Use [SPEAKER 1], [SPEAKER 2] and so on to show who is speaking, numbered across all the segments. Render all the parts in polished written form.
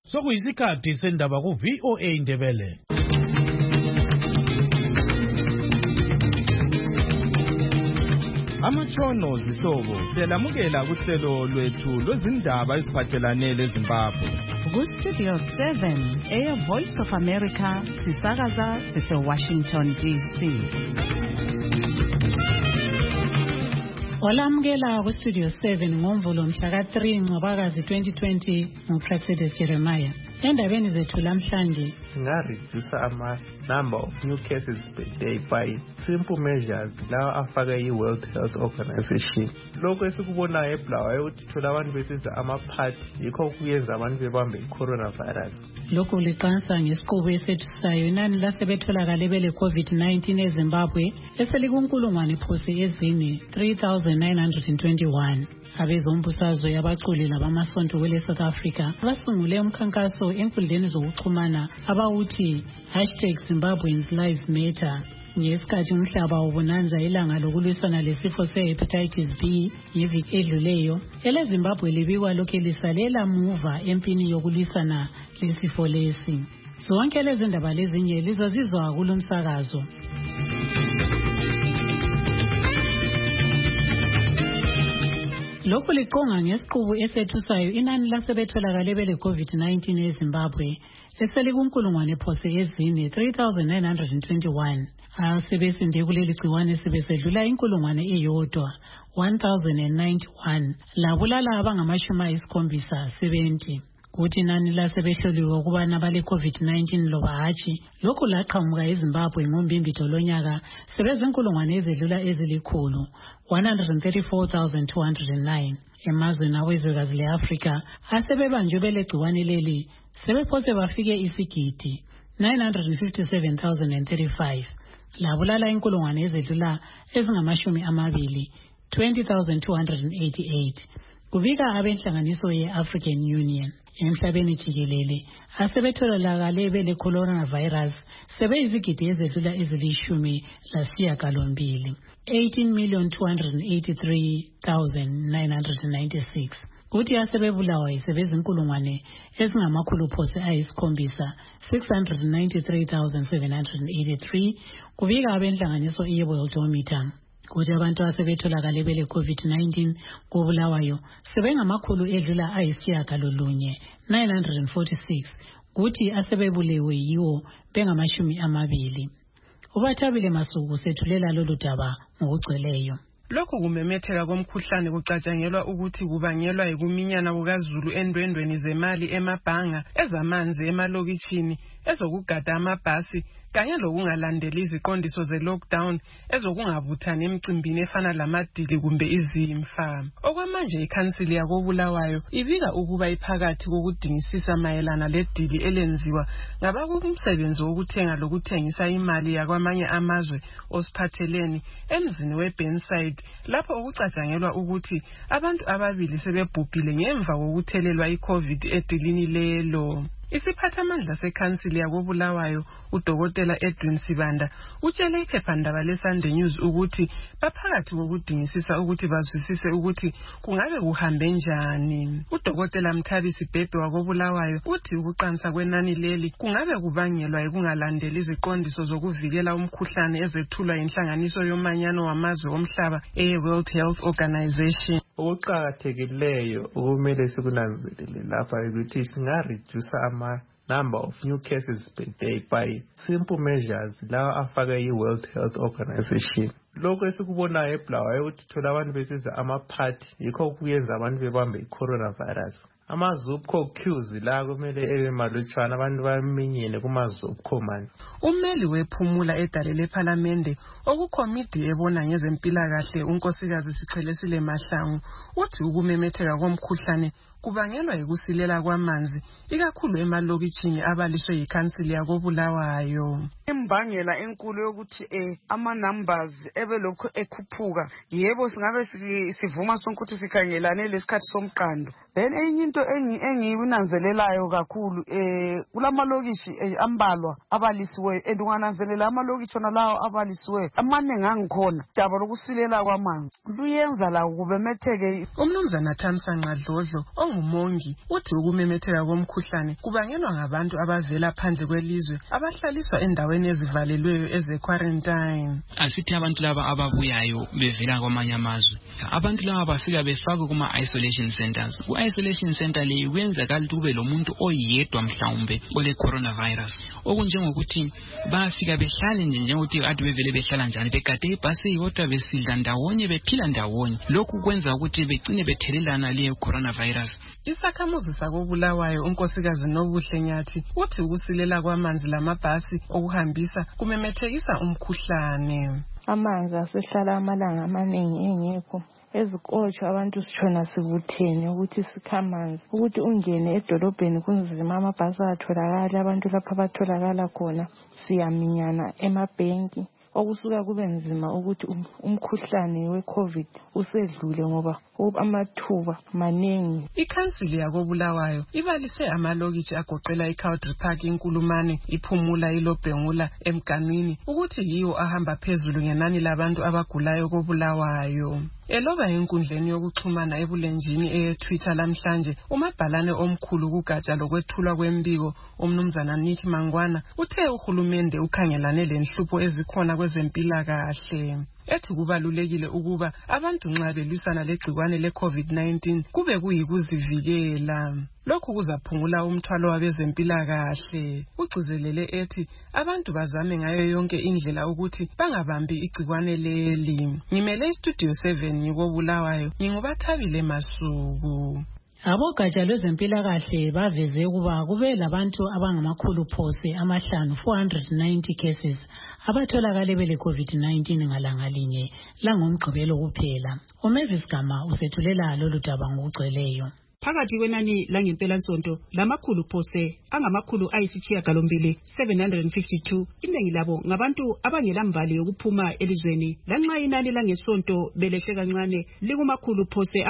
[SPEAKER 1] Sokuyisikhathi sendaba ku VOA Indebele.
[SPEAKER 2] Amatshono zihlobo siyalamukela kuhlelo lwethu lwezindaba eziphathelane leZimbabwe.
[SPEAKER 3] Ku-Studio 7 Air Voice of America sisakaza sise-Washington DC. Olamukela ku-Studio 7 ngoMvulo mhla ka-3 Ncwabakazi 2020 nguPractice Jeremiah. Endabeni zethu lamhlanje
[SPEAKER 4] singareduce number of new cases per day by simple measures lawa afaka i-World Health Organization. Lokho esikubonayo eBulawayo ukuthi thola abantu besenza amaphathi yikho kuyenza abantu bebambe i-coronavirus.
[SPEAKER 3] Lokhu liqansa ngesiqubu esethusayo inani lasebetholakale bele COVID-19 eZimbabwe eselikunkulungwane phose ezine 3,921. Abezombusazwe abaculi labamasonto kwele South Africa basungule umkhankaso enkundleni zokuxhumana abawuthi #Zimbabweans Lives Matter ngesikhathi umhlaba ubonanza ilanga lokulwisana lesifo se-hepatitis B ngeviki edluleyo. EleZimbabwe libikwa lokhu lisalela muva empini yokulwisana lesifo lesi. Zonke lezi ndaba lezinye lizozizwa kulomsakazo. Lokhu liqonga ngesiqubu esethusayo inani lasebetholakale bele COVID-19 eZimbabwe eselikunkulungwane phose ezine 3,921. Asebesinde kuleli gciwane sebesedlula inkulungwane eyodwa 1,091 labulala abangama-70. Kuthi inani lasebehloliwe ukubana bale COVID-19 loba hatshi lokhu laqhamuka eZimbabwe ngoMbimbitho lonyaka sebezinkulungwane ezedlula ezilikhulu 134,209. Emazweni awezwekazi le-Afrika asebebanjwe bele gciwane leli sebephose bafike isigidi 957,035 labulala inkulungwane ezedlula ezingama-20 20,288. Kubika abenhlanganiso ye-African Union. Emhlabeni jikelele asebetholakale bele coronavirus sebeyizigidi ezedlula ezilishumi lasishiyagalombili 18,283,996. Kuthi asebebulawa sebezinkulungwane ezingamakhulu phose ayisikhombisa 693,783. Kubika abenhlanganiso ye-Worldometer. Kuthi abantu asebetholakale bele COVID-19 kubulawayo sebengamakhulu edlula ayisishiyagalolunye 946. Kuthi asebebulewe yiwo bengamashumi 20. Ubathabile Masuku sethulela lolu daba ngokugcweleyo.
[SPEAKER 5] Lokhu kumemetheka komkhuhlane kucatshangelwa ukuthi kubangelwa yikuminyana kukaZulu endwendweni zemali emabhanga, ezamanzi emalokitshini, ezokugada amabhasi kanye lokungalandeli iziqondiso ze-lockdown ezokungabuthani emcimbini efana lamadili kumbe izimfa. Okwamanje ikhansili yakoBulawayo ibika ukuba iphakathi kokudingisisa mayelana ledili elenziwa ngabakumsebenzi wokuthenga lokuthengisa imali yakwamanye amazwe osiphatheleni emzini weBenside lapho okucatshangelwa ukuthi abantu ababili sebebhubhile ngemva kokuthelelwa iCovid edilini lelo. Isiphathamandla sekhansili yakoBulawayo uDokotela Edwin Sibanda utshele iphephandaba leSunday News ukuthi baphakathi kokudingisisa ukuthi bazwisise ukuthi kungabe kuhambe njani. UDokotela Mthabisi Bhebhe wakoBulawayo uthi ukuqansa kwenani leli kungabe kubangelwa yikungalandeli iziqondiso zokuvikela umkhuhlane ezethulwa yinhlanganiso yomanyano wamazwe omhlaba e-World Health Organization.
[SPEAKER 4] Okuqakathekileyo okumele sikunanzelele lapha ukuthi singareduce number of new cases per day by simple measures lawa afaka i-World Health Organization. Lokho esikubonayo eBulawayo ukuthi thola abantu besenza amaphathi yikho kuyenza abantu bebambe i-coronavirus. Amazupco queues la kumele ebe malutshwana abantu baminyene kumazupco manje.
[SPEAKER 5] Ummeli wephumula edale lePhalamende okukomidi ebona ngezempilakahle unkosikazi Sichelesile Mahlangu uthi ukumemetheka komkhuhlane kubangelwa yikusilela kwamanzi ikakhulu emalokitshini abaliswe yikhansili yakoBulawayo.
[SPEAKER 6] Imbangela enkulu yokuthi ama numbers ebelokho ekhuphuka yebo singabe sivuma sonke ukuthi sikhangelane lesikhathi somqando. Then enye into engiyinanzelelayo kakhulu kulamalokishi ambalwa abalisiweyo unganazelela amalokishi lawo abalisiweyo amaningi angikhona daba lokusilela kwamanzi luyenza la kubemetheke.
[SPEAKER 5] Umnumzana Thamsanqa Dlodlo ongumongi uthi ukumemetheka komkhuhlane kubangelwa ngabantu abavela phandle kwelizwe abahlaliswa endaweni ezivalelweyo eze-quarantine.
[SPEAKER 7] Asithi abantu laba ababuyayo bevela kwamanye amazwe, abantu laba bafika befakwe kuma-isolation centers. Ku-isolation center leyo kwenzakala ukuthi kube lo muntu oyedwa mhlawumbe ole coronavirus, okunjengokuthi bafika behlale njengokuthi ade bevele behlala njani, begade ibhasi kodwa besidla ndawonye, bephila ndawonye. Lokhu kwenza ukuthi begcine bethelelana leyo coronavirus.
[SPEAKER 5] Isakhamuzi sakoBulawayo unkosikazi Nobuhle Nyathi uthi ukusilela kwamanzi lamabhasi okuhambisa kumemethekisa umkhuhlane.
[SPEAKER 8] Amanzi asehlala amalanga amaningi engekho. Ezikotsho abantu sitshona sibuthene ukuthi sikhamanzi, ukuthi ungene edolobheni kunzima, amabhasi atholakala, abantu lapha batholakala khona siyaminyana emabhenki, okusuka kube nzima ukuthi umkhuhlane we-COVID usedlule ngoba amathuba maningi.
[SPEAKER 5] Ikhansili yakoBulawayo ibalise amalokitshi agoqela iCowdry Park, iNkulumane, iPhumula, iLobhengula, eMganwini ukuthi yiwo ahamba phezulu ngenani labantu abagulayo koBulawayo. Eloba enkundleni yokuxhumana ebulenjini eTwitter lamhlanje, umabhalane omkhulu kugatsha lokwethulwa kwembiko umnumzana Nick Mangwana uthe uhulumende ukhangelane lenhlupho ezikhona kwezempilakahle. Ethi kubalulekile ukuba abantu nxa belwisana legcikwane le-COVID-19 kube kuyikuzivikela. Lokhu kuzaphungula umthwalo wabezempilakahle. Ugcizelele ethi abantu bazame ngayo yonke indlela ukuthi bangabambi igcikwane leli. Ngimele iStudio 7 ngikoBulawayo, nginguBathabile Masuku.
[SPEAKER 3] Abogatsha lwezempilakahle baveze ukuba kube labantu abangamakhulu phose 490 cases abatholakale bele COVID-19 ngalanga linye langomgqibelo kuphela. uMavis Gama usethulela lolu daba ngokugcweleyo.
[SPEAKER 9] Phakathi kwenani langempela-nsonto lamakhulu phose angamakhulu ayisishiyagalombili 752, iningi labo ngabantu abangelambali yokuphuma elizweni. Lanxa inani langesonto belehle kancane likumakhulu phose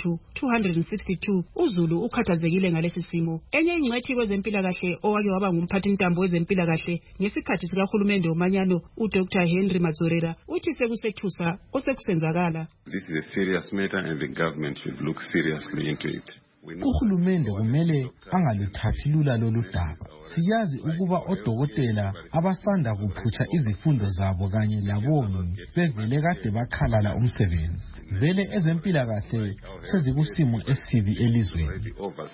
[SPEAKER 9] 262, uZulu ukhathazekile ngalesi simo. Enye ingcwethi kwezempilakahle owake waba ngumphathintambo wezempilakahle ngesikhathi sikahulumende omanyano uDr. Henry Mazorera uthi sekusethusa osekusenzakala.
[SPEAKER 10] This is a serious matter and the government should look seriously into it.
[SPEAKER 1] Uhulumende kumele angaluthathi lula lolu daba. Siyazi ukuba odokotela abasanda kuphutsha izifundo zabo kanye labongi bevele kade bakhalala umsebenzi. Vele ezempilakahle sezikusimo esibi elizweni.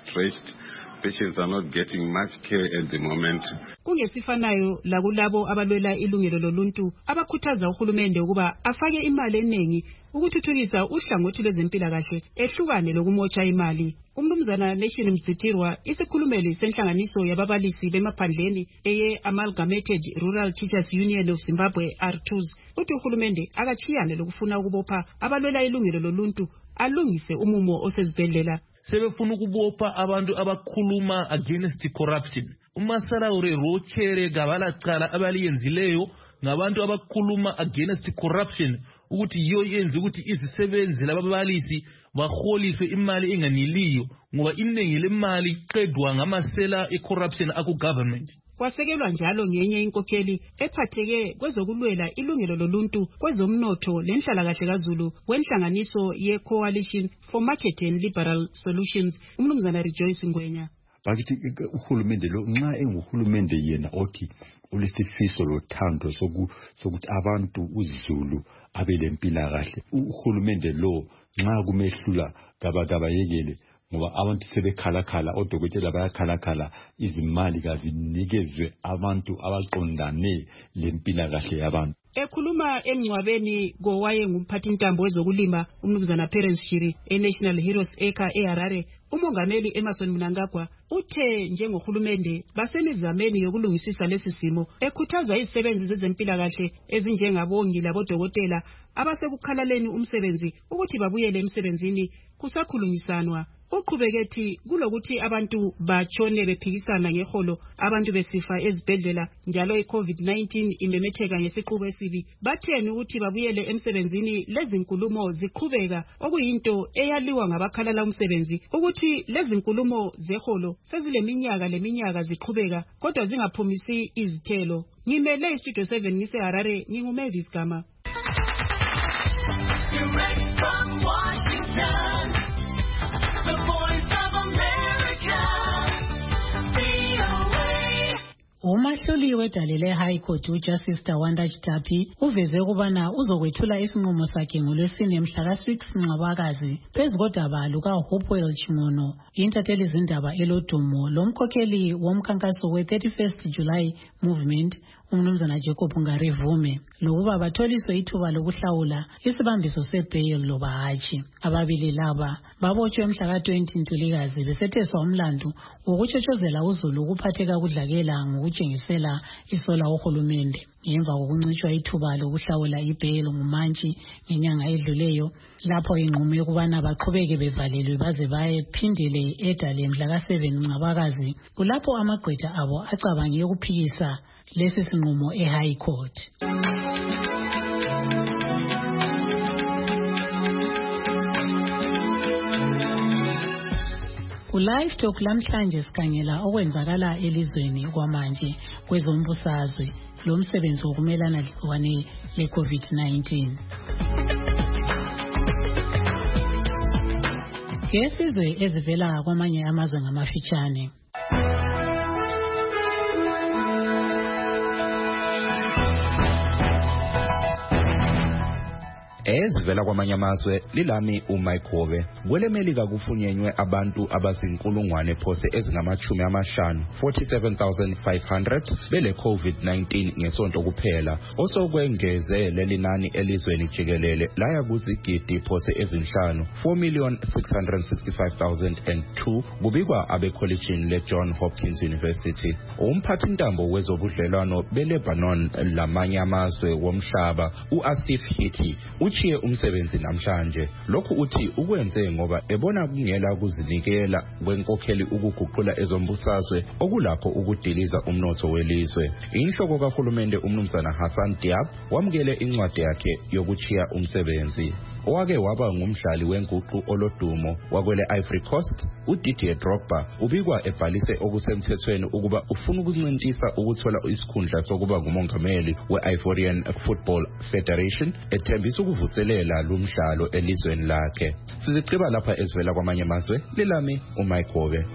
[SPEAKER 10] Patients are not getting much care at the moment.
[SPEAKER 9] Kungesifanayo lakulabo abalwela ilungelo loluntu abakhuthaza uhulumende ukuba afake imali eningi ukuthuthukisa uhlangothi lwezempilakahle ehlukane lokumotsha imali. Umnumzana Nation Mzitirwa, isikhulumeli senhlanganiso yababalisi bemaphandleni eye Amalgamated Rural Teachers Union of Zimbabwe R2s, uthi uhulumende akachiyane lokufuna ukubopha abalwela ilungelo loluntu alungise umumo osezibhedlela.
[SPEAKER 11] Sebefuna ukubopha abantu abakhuluma against corruption. Umasalaure Rochere Gabala Cala abaliyenzileyo ngabantu abakhuluma against corruption ukuthi yiyo yenze ukuthi izisebenzi lababalisi baholiswe imali enganiliyo ngoba iningi lemali iqedwa ngamasela ecorruption aku-government.
[SPEAKER 9] Kwasekelwa njalo ngenye inkokheli ephatheke kwezokulwela ilungelo loluntu kwezomnotho lenhlalakahle kaZulu kwenhlanganiso ye-Coalition for Market and Liberal Solutions, umnumzana Rejoice Ngwenya.
[SPEAKER 12] Bakithi uhulumende lo nxa enguhulumende yena othi ulesifiso lothando sokuthi abantu uZulu abelempilakahle, uhulumende lo nxa kumehlula kabayekele ngoba abantu sebekhalakhala, odokotela bayakhalakhala, izimali kazinikezwe abantu abaqondane lempilakahle yabantu.
[SPEAKER 9] Ekhuluma emngcwabeni kowaye ngumphathintambo wezokulima umnumzana Parents Shiri eNational Heroes Acre eHarare, umongameli Emerson Mnangagwa uthe njengohulumende basemizameni yokulungisisa lesi simo, ekhuthaza izisebenzi zezempilakahle ezinjengabongi labodokotela abasekukhalaleni umsebenzi ukuthi babuyele emsebenzini kusakhulunyisanwa. Uqhubekethi kulokuthi abantu batshone bephikisana ngeholo, abantu besifa ezibhedlela njalo iCovid-19 imemetheka ngesiqubu esibi. Batheni ukuthi babuyele emsebenzini, lezi nkulumo ziqhubeka okuyinto eyaliwa ngabakhalala umsebenzi ukuthi lezi nkulumo zeholo sezileminyaka ziqhubeka kodwa zingaphumisi izithelo. Ngimele iStudio 7 ngiseHarare, nginguMavis Gama. Direct from Washington, the voice of
[SPEAKER 3] umhloli wedale le-High Court uJustice Tawanda Chitapi uveze ukubana uzokwethula isinqumo sakhe ngolwesine mhla ka-6 Ncwabakazi phezu kodaba luka-Hopewell Chimono, intatheli zindaba elodumo lomkhokheli womkhankaso we-31st July Movement umnumzana Jacob Ngarivume lokuba batholiswe ithuba lokuhlawula isibambiso se-bail loba hatshi. Ababili laba babotshwe mhla ka-20 Ntulikazi besetheswa umlandu wokutshotshozela uzulu ukuphatheka kudlakela ngokutshengisela isola uhulumende. Ngemva kokuncitshwa ithuba lokuhlawula i-bail ngumantshi ngenyanga edluleyo, lapho inqumo yokubana baqhubeke bevalelwe baze bayephindele edale mhla ka-7 Ncwabakazi, kulapho amagqwetha abo acabange ukuphikisa lesi sinqumo e-High Court. Live Talk lamhlanje sikhangela okwenzakala elizweni kwamanje kwezombusazwe lomsebenzi wokumelana legciwane le-COVID-19. Ngesizwe ezivela kwamanye amazwe ngamafitshane.
[SPEAKER 13] Ezivela kwamanye amazwe lilami uMaikobe. Kwele Melika kufunyenywe abantu abazinkulungwane phose ezingama-50 47,500 bele COVID-19 ngesonto kuphela, osokwengeze leli nani elizweni jikelele laya kuzigidi phose ezinhlanu 4,665,002 kubikwa abekholejini le-John Hopkins University. Umphathintambo wezobudlelwano be-Lebanon lamanye amazwe womhlaba u-Asif Hiti uchiye umsebenzi namhlanje. Lokhu uthi ukwenze ngoba ebona kungela kuzinikela kwenkokheli ukuguqula ezombusazwe okulapho ukudiliza umnotho welizwe. Inhloko kahulumende umnumzana Hassan Diab wamukele incwadi yakhe yokuchiya umsebenzi. Owake waba ngumdlali wenguqu olodumo wakwele Ivory Coast uDidier Drogba ubikwa ebhalise okusemthethweni ukuba ufuna ukuncintisa ukuthola isikhundla sokuba ngumongameli we-Ivorian Football Federation, ethembisa ukuvuselela lumdlalo elizweni lakhe. Siziqiba lapha ezivela kwamanye amazwe, lilami uMaikobe.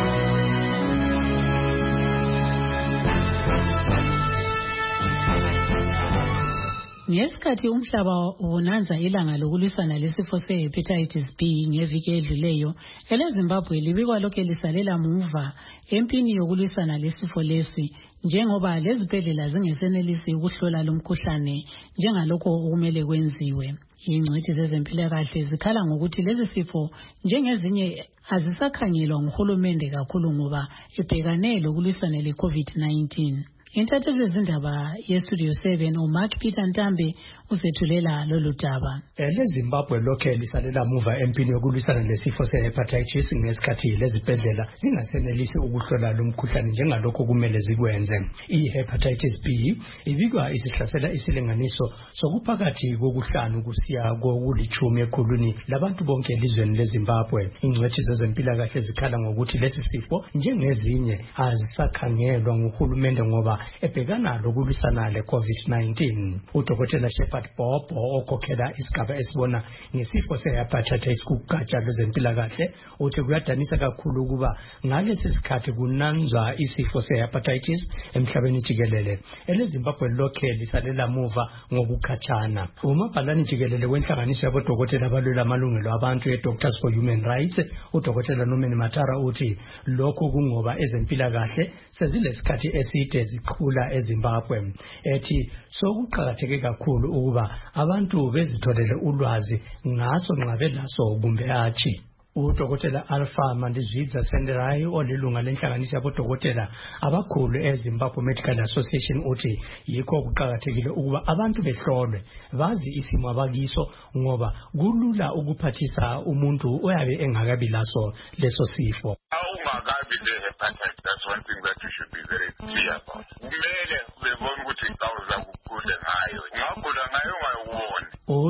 [SPEAKER 3] Ngesikhathi umhlaba ubonanza ilanga lokulwisana lesifo se-hepatitis B ngeviki edluleyo, eleZimbabwe libikwa lokhu lisalela muva empini yokulwisana lesifo lesi, njengoba lezibhedlela zingesenelisi ukuhlola lomkhuhlane njengalokho okumele kwenziwe. Ingcwethi zezempilakahle zikhala ngokuthi lezi sifo njengezinye azisakhangelwa nguhulumende kakhulu ngoba ebhekane lokulwisana le-COVID-19. Intatheli zindaba yestudio 7 uMark Peter Ntambe uzethulela lolu daba.
[SPEAKER 14] LeZimbabwe lokhe lisalela muva empini yokulwisana lesifo se-hepatitis ngesikhathi lezibhedlela zingasenelisi ukuhlola lumkhuhlane njengalokho kumele zikwenze. I-hepatitis B ibikwa isihlasela isilinganiso sokuphakathi kokuhlanu kusiya kokulithumi ekhulwini labantu bonke elizweni leZimbabwe. Ingcwethi zezempilakahle zikhala ngokuthi lesi sifo njengezinye azisakhangelwa nguhulumende ngoba ebhekana lokulwisana le-COVID-19. Udokotela Shepard Bobo okhokhela isigaba esibona ngesifo se-hepatitis kugatsha lwezempilakahle uthi kuyadanisa kakhulu ukuba ngalesi sikhathi kunanzwa isifo se-hepatitis emhlabeni jikelele. EleZimbabwe lokhe lisalela muva ngokukhatshana. Umabhalane jikelele wenhlanganiso yabodokotela abalwela amalungelo abantu e-Doctors for Human Rights, udokotela Norman Matara uthi lokhu kungoba ezempilakahle sezilesikhathi eside zikhula eZimbabwe. Ethi sokuqakatheke kakhulu ukuba abantu bezitholele ulwazi ngaso nxa belaso kumbe hatshi. Udokotela Alpha Mandizvidza Senderai olilunga lenhlanganiso yabodokotela abakhulu eZimbabwe Medical Association uthi yikho kuqakathekile ukuba abantu behlolwe bazi isimo abakiso ngoba kulula ukuphathisa umuntu oyabe engakabi laso leso sifo.
[SPEAKER 15] Ungakabi le-hepatitis, that's one thing that you should be very clear about. Kumele bebone ukuthi indawo zakukhule ngayo. Ungagula ngayo ungayiboni.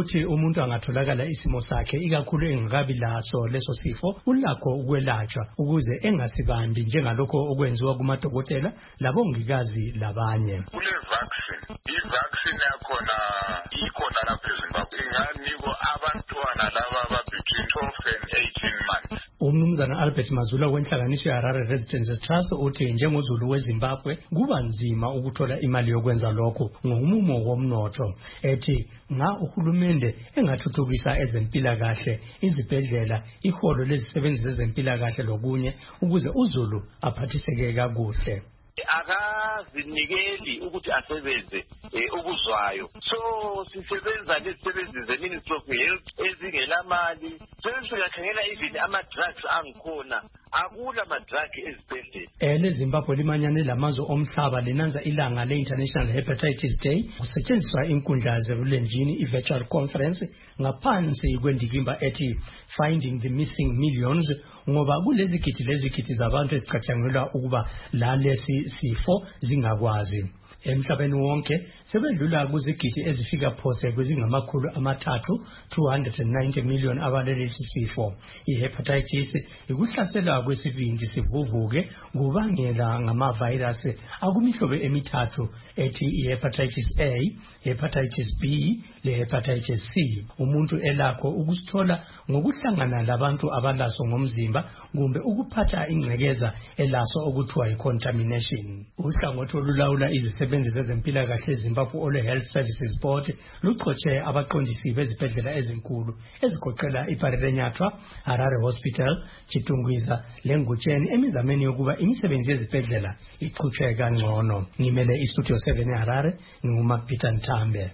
[SPEAKER 14] ukuthi umuntu angatholakala isimo sakhe ikakhulu engakabi laso leso sifo ulakho ukwelatshwa ukuze engasibambi njengalokho okwenziwa kumadokotela labongikazi labanye.
[SPEAKER 15] Kule vaccine, i-vaccine yakhona ikhona lapha eZimbabwe inganikwa abantwana laba between 12 and 18 months.
[SPEAKER 14] Umnumzana Albert Mazula wenhlanganiso Harare Residents Trust uthi njengoZulu weZimbabwe kuba nzima ukuthola imali yokwenza lokho ngumumo womnotho. Ethi nga uhulumende engathuthukisa ezempilakahle, izibhedlela, iholo lezisebenzi zezempilakahle lokunye ukuze uZulu aphathiseke kakuhle.
[SPEAKER 16] Akazinikeli ukuthi asebenze ukuzwayo. So sisebenza lezisebenzi ze-Ministry of Health ezingelamali. Sesiyakhangela even ama-drugs angikhona. Akula ama-drug ezibhedlela.
[SPEAKER 14] LeZimbabwe limanyane lamazwe omhlaba linanza ilanga le-International Hepatitis Day kusetshenziswa inkundla zebulenjini i-virtual conference ngaphansi kwendikimba ethi Finding the Missing Millions ngoba kulezigidi zabantu ezicatshangelwa ukuba lalesi sifo zingakwazi. Emhlabeni wonke sebedlula kuzigidi ezifika phose kwezingamakhulu amathathu 290 million abalelesi sifo. I-hepatitis ikuhlasela kwesibindi sivuvuke kubangela ngamavirus akumihlobo emithathu ethi i-hepatitis A, hepatitis B le-hepatitis C. Umuntu elakho ukusithola ngokuhlangana labantu abalaso ngomzimba kumbe ukuphatha ingcekeza elaso okuthiwa i-contamination. Uhlangothi olulawula izisebenzi zezempilakahle eZimbabwe ole Health Services Board luxotshe abaqondisi bezibhedlela ezinkulu ezigoqela iParirenyatwa, Harare Hospital, Chitungwiza leNgucheni emizameni yokuba imisebenzi yezibhedlela iqhutshwe kangcono. Ngimele iStudio 7 eHarare, ngingumapita Nthambe.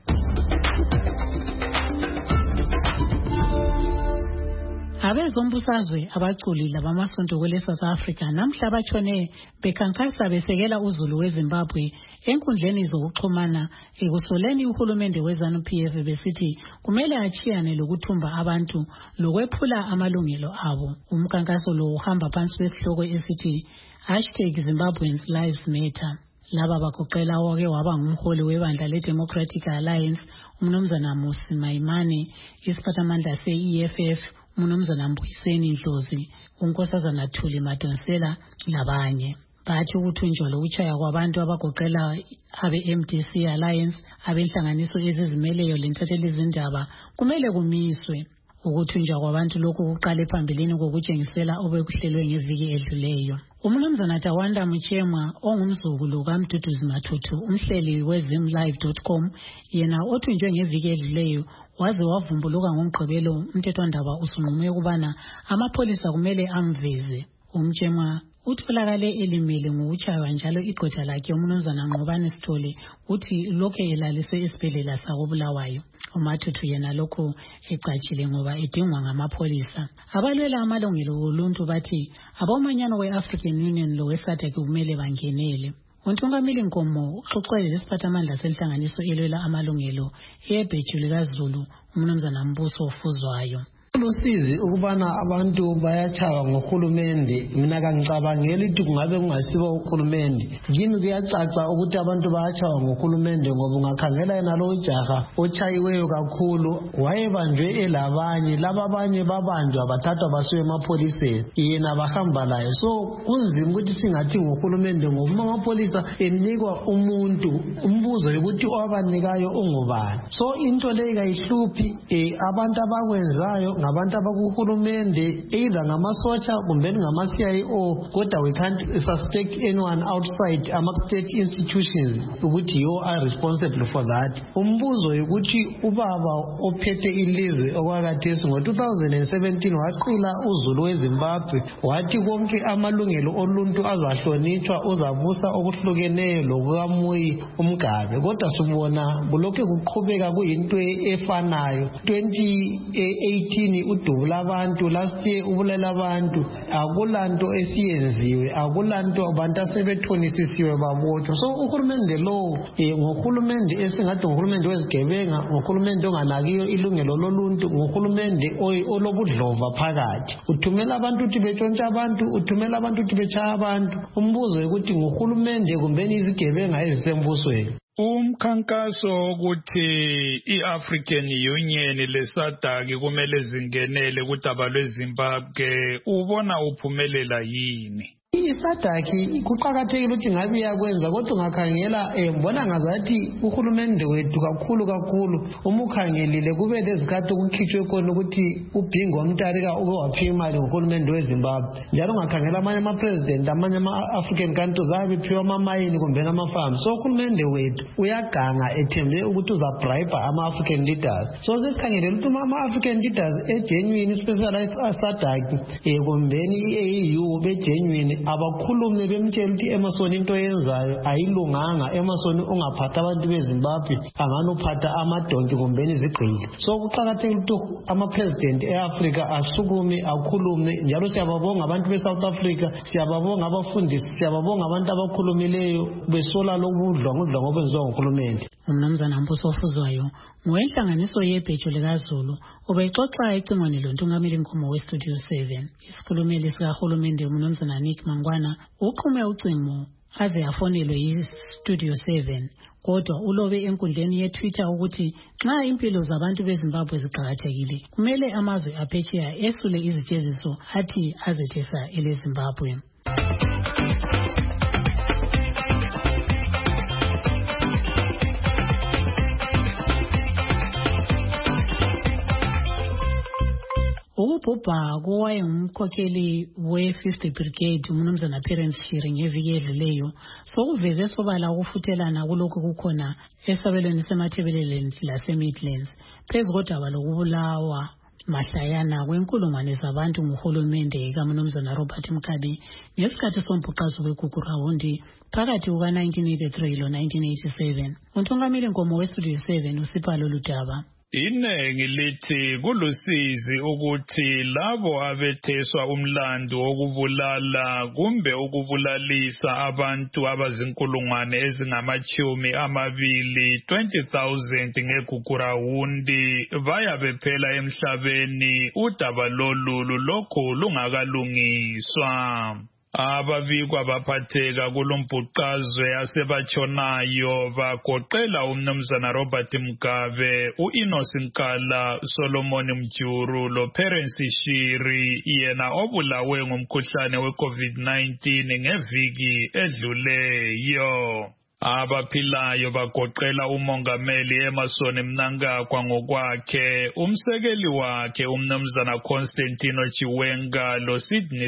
[SPEAKER 3] Abezombusazwe abaculi labamasonto kwele South Africa namhla batshone bekhankasa besekela uZulu weZimbabwe enkundleni zokuxhumana ekusoleni uhulumende weZANU-PF besithi kumele achiyane lokuthumba abantu lokwephula amalungelo abo. Umkhankaso lo uhamba phansi kwesihloko esithi #ZimbabweansLivesMatter. Laba bagoqela owake waba ngumholi webandla leDemocratic Alliance umnumzana Musi Maimane, isiphathamandla se-EFF umnumzana Mbuyiseni Ndlozi, unkosazana Thuli Madonsela labanye. Bathi ukuthunjwa lokuchaya kwabantu abagoqela abe-MDC Alliance abenhlanganiso ezizimeleyo lentatheli izindaba kumele kumiswe. Ukuthunjwa kwabantu lokhu kuqale phambilini kokutshengisela obekuhlelwe ngeviki edluleyo. Umnumzana Tawanda Muchemwa ongumzukulu kaMduduzi Mathuthu umhleli wezimlive.com yena othunjwe ngeviki edluleyo waze wavumbuluka ngomgqibelo umthethwandaba usunqume ukubana amapholisa kumele amveze. Umchemwa utholakale elimele ngokuchaywa njalo igqwetha lakhe umnumzana Ngqobani Sithole uthi lokhe elaliswe esibhedlela sakoBulawayo. uMathuthu yena lokho ecatshile ngoba edingwa ngamapholisa. Abalwela amalungelo oluntu bathi abomanyano we-African Union lo weSADC kumele bangenele. Untungamili Nkomo uxoxele lesiphathamandla senhlanganiso elwela amalungelo ebheju likaZulu umnumzana Mbuso Ofuzwayo.
[SPEAKER 17] Lusizi ukubana abantu bayachawa ngohulumende. Mina kangicabangeli ukuthi kungabe kungasiba uhulumende. Kimi kuyacaca ukuthi abantu bayachawa ngohulumende ngoba ungakhangela yena lo jaha ochayiweyo kakhulu wayebanjwe elabanye, laba abanye babanjwa bathathwa basuke emapholiseni yena bahamba laye. So kunzima ukuthi singathi ngohulumende ngoba amapolisa enikwa umuntu umbuzo ukuthi owabanikayo ungubani. So into leyo kayihluphi abantu abakwenzayo ngabantu abakuhulumende either ngamasotsha kumbe ngama-CIO kodwa we can't suspect anyone outside ama-state institutions ukuthi you are responsible for that. Umbuzo ukuthi ubaba ophethe ilizwe okwakathesi ngo-2017 waqila uZulu weZimbabwe wathi konke amalungelo oluntu azahlonitshwa uzabusa okuhlukeneyo lokukamuyi umgabe. Kodwa sibona bulokhe kuqhubeka kuyinto efanayo. 2018 udubula abantu, last year ubulela abantu, akulanto esiyenziwe, akulanto abantu asebethonisisiwe babotshwa. So uhulumende lo ngohulumende esingathi uhulumende wezigebenga, ngohulumende onganakiyo ilungelo loluntu, ngohulumende olobudlova phakathi. Uthumela abantu ukuthi betshontsha abantu, uthumela abantu ukuthi betshaya abantu. Umbuzo ukuthi ngohulumende kumbeni izigebenga ezisembusweni.
[SPEAKER 18] Umkhankaso ukuthi i-African Union le-SADC kumele zingenele kudaba lweZimbabwe ubona uphumelela yini?
[SPEAKER 17] I-SADC kuqakathekile ukuthi ngabe iyakwenza kodwa ungakhangela mbona ngazathi uhulumende wethu kakhulu uma ukhangelile kube lezikhathi ukukhitshwe khona ukuthi uBhingi wamtarika ube waphiwa imali nguhulumende weZimbabwe njalo ungakhangela amanye ama-president amanye ama-African countries ayebephiwa amamayini kumbe ama-farm so uhulumende wethu uyaganga ethembe ukuthi uzabribe ama-African leaders so sikhangelele ukuthi ama-African leaders egenuine specialized SADC kumbeni i-AU begenuine abakhulumne bemtshela ukuthi Emerson into yenzayo ayilunganga Emerson ungaphatha abantu beZimbabwe angani uphatha amadonki kumbe izigqili so kuqakathekile ukuthi ama-president e-Africa asukume akhulume njalo siyababonga abantu be-South Africa siyababonga abafundisi siyababonga abantu abakhulumileyo besola lobudlwangudlwa ngobenziwa nguhulumende.
[SPEAKER 3] Umnumzana Mbuso Ofuzwayo ngowenhlanganiso yebhejo likaZulu ubexoxa ecingweni lontungameli Nkomo weStudio 7 isikhulumeli sikahulumende umnumzana Nick Mangwana uxhume ucingo aze afonelwe yiStudio 7 kodwa ulobe enkundleni yeTwitter ukuthi nxa impilo zabantu beZimbabwe ziqhakathekile kumele amazwe aphetsheya esule izitsheziso athi azethesa eleZimbabwe. Ukubhubha kowayengumkhokheli we-50 Brigade umnumzana Perence Shiri ngeviki edluleyo sokuveze sobala ukufuthelana kulokhu kukhona esabelweni semathebeleland lase-Midlands phezu kodaba lokubulawa mahlayana kwenkulungwane zabantu nguhulumende kamnumzana Robert Mugabe ngesikhathi sombhuqazo weGugurawundi phakathi kuka-1983 lo-1987. Untungameli Nkomo weStudio 7 uSipalo Ludaba
[SPEAKER 18] inengi lithi kulusizi ukuthi labo abetheswa umlando wokubulala kumbe ukubulalisa abantu abazinkulungwane ezingama-20,000 20,000 ngeGugurawundi baya bephela emhlabeni udaba lolu lokhu lungakalungiswa. Ababikwa baphatheka kulombhuqazwe asebatshonayo bagoqela umnumzana Robert Mugabe, u-Innocent Nkala, Solomon Mjuru loPerence Shiri yena obulawe ngumkhuhlane we-COVID-19 ngeviki edluleyo. Abaphilayo bagoqela umongameli Emerson Mnangagwa ngokwakhe, umsekeli wakhe umnumzana Constantino Chiwenga loSydney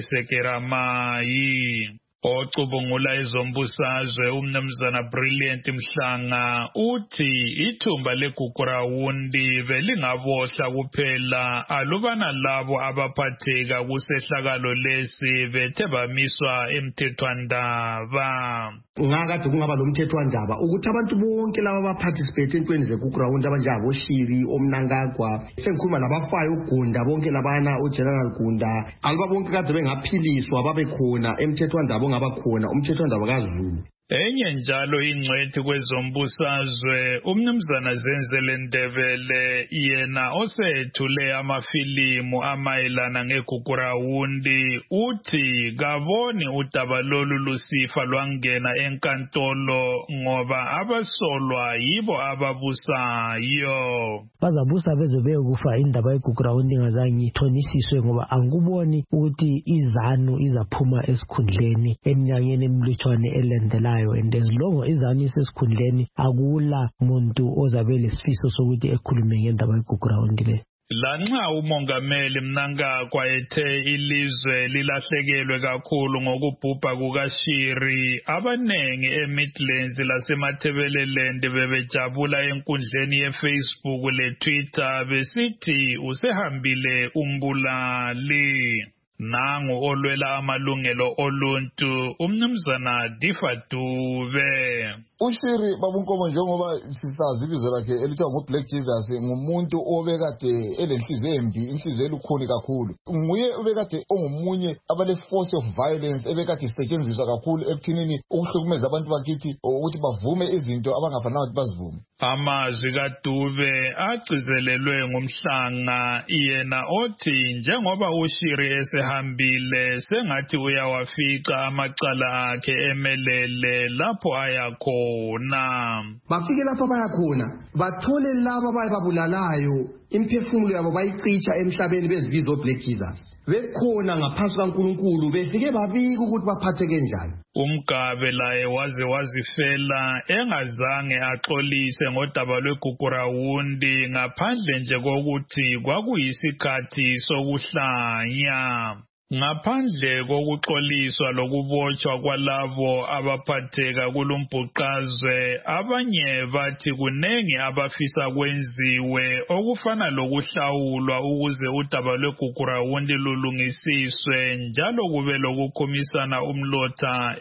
[SPEAKER 18] Sekeramayi. Ocubungula ezombusazwe umnumzana Brilliant Mhlanga uthi ithumba leGugurawundi belingabohla kuphela alubana labo abaphatheka kusehlakalo lesi bethe bamiswa emthethwandaba.
[SPEAKER 19] Ngakade kungaba lomthethwandaba ukuthi abantu bonke laba abaparticipate entweni zeGugurawundi abanjabo Shiri omNangagwa sengikhuluma nabafayo uGunda bonke labana uGeneral Gunda aluba bonke kade bengaphiliswa babe khona emthethwandaba abakhona umthethwandaba kaZulu.
[SPEAKER 18] Enye njalo ingcwethi kwezombusazwe umnumzana Zenzele Ndebele yena osethule amafilimu amayelana ngeGugurawundi uthi kaboni udaba lolu lusifa lwangena enkantolo ngoba abasolwa yibo ababusayo.
[SPEAKER 20] Bazabusa beze bekufa indaba yeGugurawundi ngazange ithonisiswe ngoba angikuboni ukuthi izanu izaphuma esikhundleni eminyakeni emilutshwane elendelayo. And as long izanu isesikhundleni akula muntu ozabe lesifiso sokuthi ekhulume ngendaba yeGugurawundi le.
[SPEAKER 18] Lanxa umongameli Mnangagwa ethe ilizwe lilahlekelwe kakhulu ngokubhubha kukaShiri, abanengi eMidlands lasemathebeleland bebejabula enkundleni yeFacebook leTwitter besithi usehambile umbulali. Nangu olwela amalungelo oluntu umnumzana Difa Dube.
[SPEAKER 21] uShiri babunkomo njengoba sisazi ibizo lakhe elithiwa nguBlack Jesus ngumuntu obekade elenhliziyo embi inhliziyo elukhuni kakhulu nguye obekade ongumunye abale force of violence ebekade isetshenziswa kakhulu ekuthinini ukuhlukumeza abantu bakithi ukuthi bavume izinto abangafanele ukuthi bazivume.
[SPEAKER 18] Amazwi kaDube agcizelelwe ngumhlanga yena othi njengoba uShiri esehambile sengathi uyawafica amacala akhe emelele lapho ayakhona.
[SPEAKER 19] Bafike lapho bayakhona bathole laba abayababulalayo imphefumulo yabo bayicicha emhlabeni bezibizo Black Jesus. Bekhona ngaphansi kaNkulunkulu befike babika ukuthi baphatheke njani.
[SPEAKER 18] uMgabe laye waze wazifela engazange axolise ngodaba lweGugurawundi ngaphandle nje kokuthi kwakuyisikhathi sokuhlanya. Ngaphandle kokuxoliswa lokubotshwa kwalabo abaphatheka kulumbhuqazwe, abanye bathi kunengi abafisa kwenziwe okufana lokuhlawulwa ukuze udaba lweGugurawundi lulungisiswe njalo kube lokukhumisana umlotha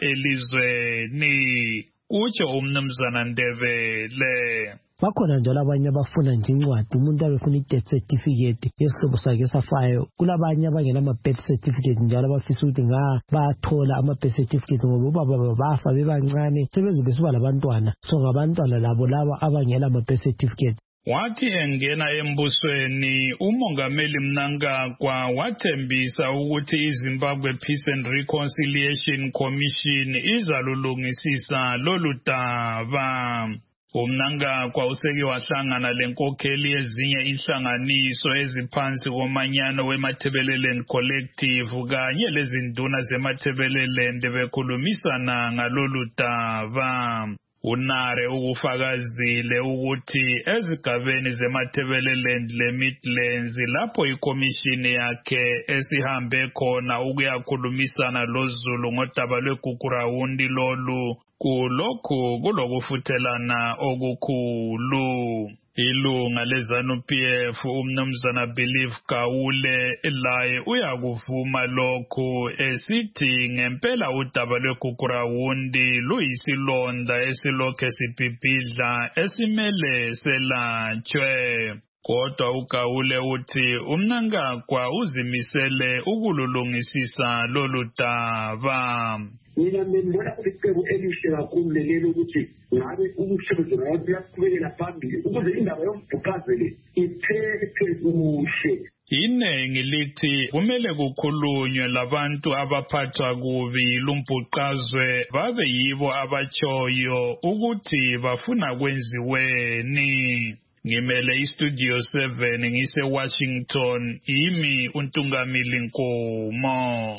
[SPEAKER 18] elizweni. Utsho uMnumzana Ndebele.
[SPEAKER 20] Bakhona njalo abanye abafuna nje incwadi umuntu abefuna i-death certificate yesihlobo sakhe safayo. Kulabanye abangela ama-birth certificate njalo abafisa ukuthi bathola ama-birth certificate ngoba ubaba bafa bebancane sebezobe siba labantwana, so ngabantwana labo laba abangela ama-birth certificate.
[SPEAKER 18] Wathi engena embusweni uMongameli Mnangagwa wathembisa ukuthi iZimbabwe Peace and Reconciliation Commission izalulungisisa lolu daba. uMnangagwa useke wahlangana lenkokheli ezinye inhlanganiso eziphansi komanyano weMathebeleland Collective kanye lezinduna zeMathebeleland bekhulumisana ngalolu daba. UNare ukufakazile ukuthi ezigabeni zeMathebeleland leMidlands lapho ikomishini yakhe esihambe khona ukuyakhulumisana loZulu ngodaba lweGugurawundi lolu, kulokhu kulokufuthelana okukhulu. Ilunga leZANU-PF uMnumzana Believe Gawule laye uyakuvuma lokhu esithi ngempela udaba lweGugurawundi luyisilonda esilokhe sibhibhidla esimele selatshwe. Kodwa uGawule uthi uMnangagwa uzimisele ukululungisisa lolu daba.
[SPEAKER 2] Mina ngibona kulicebo elihle kakhulu lelo ukuthi ngabe umsebenzi wayo uyaqhubekela phambili ukuze indaba yombhuqazwe iphephe kuhle.
[SPEAKER 18] Iningi lithi kumele kukhulunywe labantu abaphathwa kubi lumbhuqazwe babe yibo abatshoyo ukuthi bafuna kwenziweni. Ngimele iStudio 7 ngise Washington, imi uNtungamili Nkomo.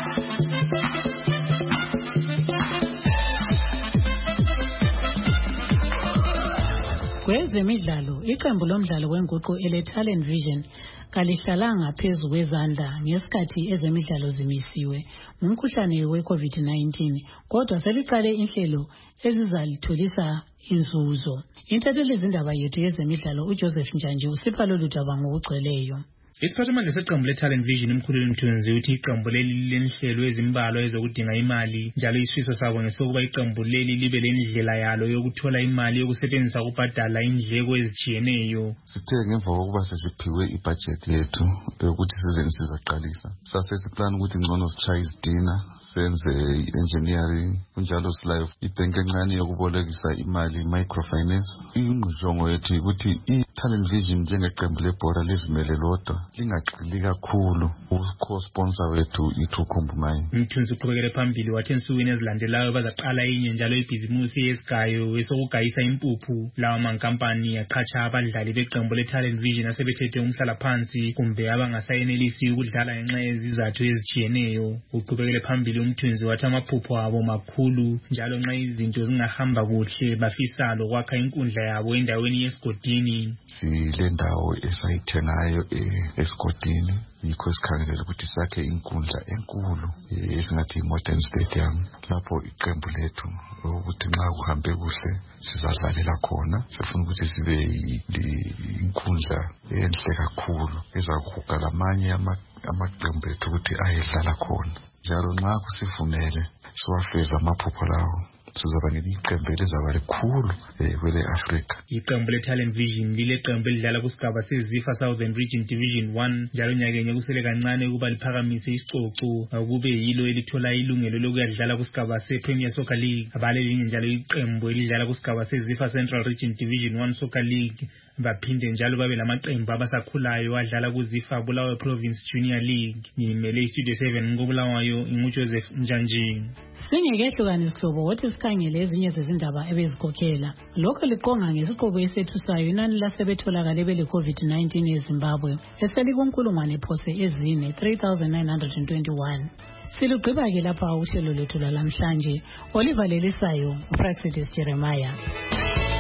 [SPEAKER 3] Kwezemidlalo, iqembu lomdlalo wenguqu ele-Talent Vision kalihlalanga phezu kwezandla ngesikhathi ezemidlalo zimisiwe ngumkhuhlane we-COVID-19, kodwa seliqale inhlelo ezizalitholisa inzuzo. Intatheli zindaba yethu yezemidlalo uJoseph Njanji usipha lolu daba ngokugcweleyo.
[SPEAKER 22] Isiphathimandla seqembu le-Talent Vision uMkhululi Mthunzi uthi iqembu leli lilenhlelo ezimbalwa ezokudinga imali, njalo isifiso sabo ngesokuba iqembu leli libe lendlela yalo yokuthola imali yokusebenzisa ukubhadala indleko ezitshiyeneyo.
[SPEAKER 23] Sithe ngemva kokuba sesiphiwe ibhajethi yethu yokuthi sizeni sizaqalisa, sasesiplani ukuthi ngcono sitshaye izitina senze engineering kunjalo silayo ibhenki encane yokubolekisa imali microfinance. Injongo yethu ukuthi iTalent Vision njengeqembu lebhola lizimele lodwa lingagxili kakhulu co-sponsor wethu iThukhumbumayi.
[SPEAKER 22] Mthunzi uqhubekele phambili wathi ensukwini ezilandelayo bazaqala inye njalo ibhizimusi yesigayo esokugayisa impuphu. Lawa mankampani yaqhatsha abadlali beqembu leTalent Vision asebethethe umhlala phansi kumbe abangasayenelisi ukudlala ngenxa yezizathu ezitshiyeneyo. Uqhubekele phambili uMthunzi wathi amaphupho abo makhulu njalo nxa izinto zingahamba kuhle bafisa lokwakha inkundla yabo endaweni yesigodini.
[SPEAKER 23] Silendawo esayithengayo esigodini, yikho sikhangelela ukuthi sakhe inkundla enkulu esingathi modern stadium lapho iqembu lethu ukuthi nxa kuhambe kuhle sizadlalela khona. Sifuna ukuthi sibe inkundla enhle kakhulu ezakuguga lamanye amaqembu ethu ukuthi ayedlala khona. Njalo nxa kusivumele siwafeza amaphupho lawo sizaba neliqembu elizaba likhulu kwele Africa.
[SPEAKER 22] Iqembu le-Talent Vision lileqembu elidlala kusigaba seZifa Southern Region Division 1 njalo nyakenye kusele kancane ukuba liphakamise isicoco kube yilo elithola ilungelo lokuyadlala kusigaba se-Premier Soccer League. Abalenye njalo iqembu elidlala kusigaba seZifa Central Region Division 1 Soccer League baphinde njalo babe lamaqembu abasakhulayo adlala kuZifa Bulawayo Province Junior League. Ngimele iStudio 7 ngobulawayo inguJoseph Njanjini.
[SPEAKER 3] Singekehlukana isihlobo wothi sikhangele ezinye zezindaba ebezikhokhela. Lokho liqonga ngesiqobo esethusayo inani lasebetholakale bele COVID-19 eZimbabwe eselikunkulungwane phose ezine 3921. Silugqiba ke lapha uhlelo lethu lalamhlanje. Oliver Lelisayo, Praxidis Jeremiah.